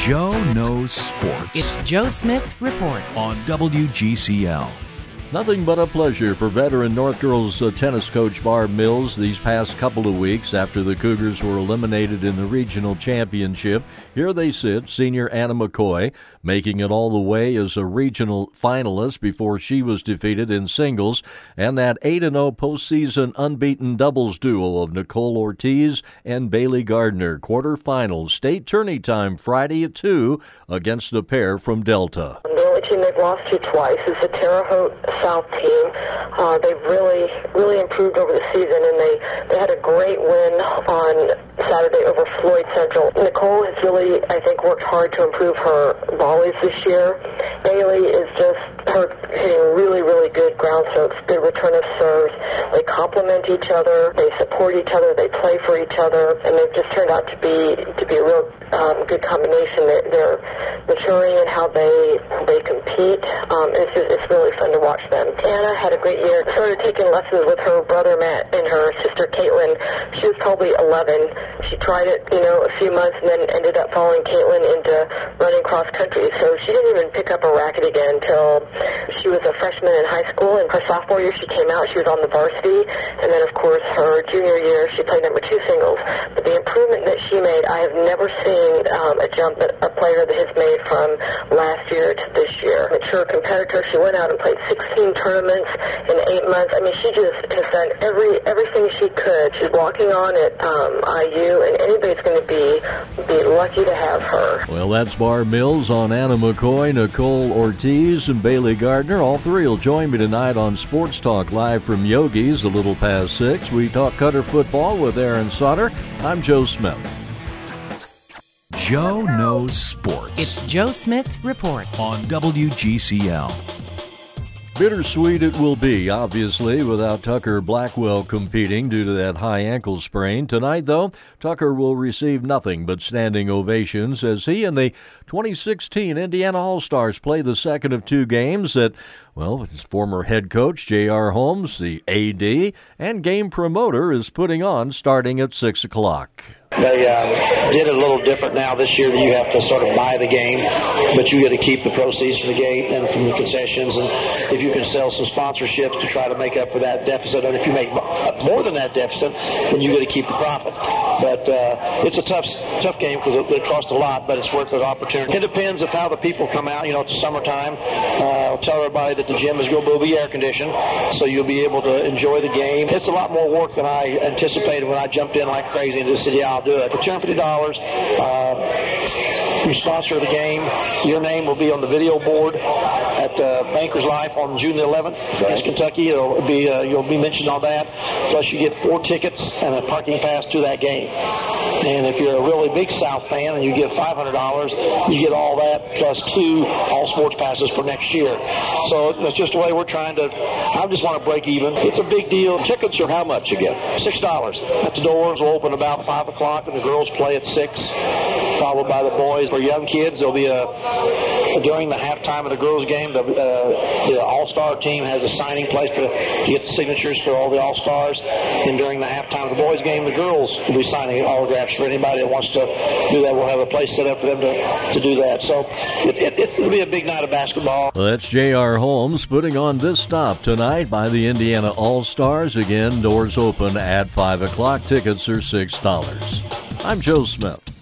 Joe Knows Sports. It's Joe Smith Reports on WGCL. Nothing but a pleasure for veteran North Girls tennis coach Barb Mills these past couple of weeks after the Cougars were eliminated in the regional championship. Here they sit, senior Anna McCoy, making it all the way as a regional finalist before she was defeated in singles, and that 8-0 postseason unbeaten doubles duo of Nicole Ortiz and Bailey Gardner. Quarterfinals, state tourney time Friday at 2 against a pair from Delta. The only team they've lost to twice is the Terre Haute South team. They've really improved over the season, and they had a great win on Saturday over Floyd Central. Nicole has really, I think, worked hard to improve her volleys this year. Bailey is just hitting really good ground strokes, good return of serves. They complement each other, they support each other, they play for each other, and they've just turned out to be a real good combination. They're maturing in how they compete. It's really fun to watch them. Anna had a great year. Started taking lessons with her brother Matt and her sister Caitlin. She was probably 11. She tried it, a few months, and then ended up following Caitlin into running cross country. So she didn't even pick up a racket again until she was a freshman in high school. And her sophomore year, she came out. She was on the varsity, and then of course her junior year, she played number 2 singles. But the improvement that she made, I have never seen a jump that a player that has made from last year to this year. Mature competitor. She went out and played 16 tournaments in 8 months. I mean, she just has done everything she could. She's walking on at IU, and anybody's going to be lucky to have her. Well, that's Barb Mills on Anna McCoy, Nicole Ortiz, and Bailey Gardner. All three will join me tonight on Sports Talk live from Yogi's a little past 6. We talk Cutter football with Aaron Sauter. I'm Joe Smith. Joe Knows Sports. It's Joe Smith Reports on WGCL. Bittersweet it will be, obviously, without Tucker Blackwell competing due to that high ankle sprain. Tonight, though, Tucker will receive nothing but standing ovations as he and the 2016 Indiana All-Stars play the second of 2 games that, his former head coach, J.R. Holmes, the AD, and game promoter is putting on starting at 6 o'clock. They did it a little different now this year. You have to sort of buy the game, but you get to keep the proceeds from the gate and from the concessions. And if you can sell some sponsorships to try to make up for that deficit, and if you make more than that deficit, then you get to keep the profit. But it's a tough game because it costs a lot, but it's worth the opportunity. It depends of how the people come out. It's summertime. I'll tell everybody that the gym will be air conditioned, so you'll be able to enjoy the game. It's a lot more work than I anticipated when I jumped in like crazy and just said, yeah, I'll do it. For $250, you sponsor the game. Your name will be on the video board at Bankers Life on June the 11th against Kentucky. You'll be mentioned on that. Plus, you get 4 tickets and a parking pass to that game. And if you're a really big South fan and you give $500, you get all that plus 2 all sports passes for next year. So that's just the way we're trying to. I just want to break even. It's a big deal. Tickets are how much again? $6. At the doors will open about 5 o'clock, and the girls play at 6, followed by the boys. For young kids, there'll be during the halftime of the girls' game, the All-Star team has a signing place to get the signatures for all the All-Stars. And during the halftime of the boys' game, the girls will be signing autographs for anybody that wants to do that. We'll have a place set up for them to do that. So it'll be a big night of basketball. Well, that's J.R. Holmes putting on this stop tonight by the Indiana All-Stars. Again, doors open at 5 o'clock. Tickets are $6. I'm Joe Smith.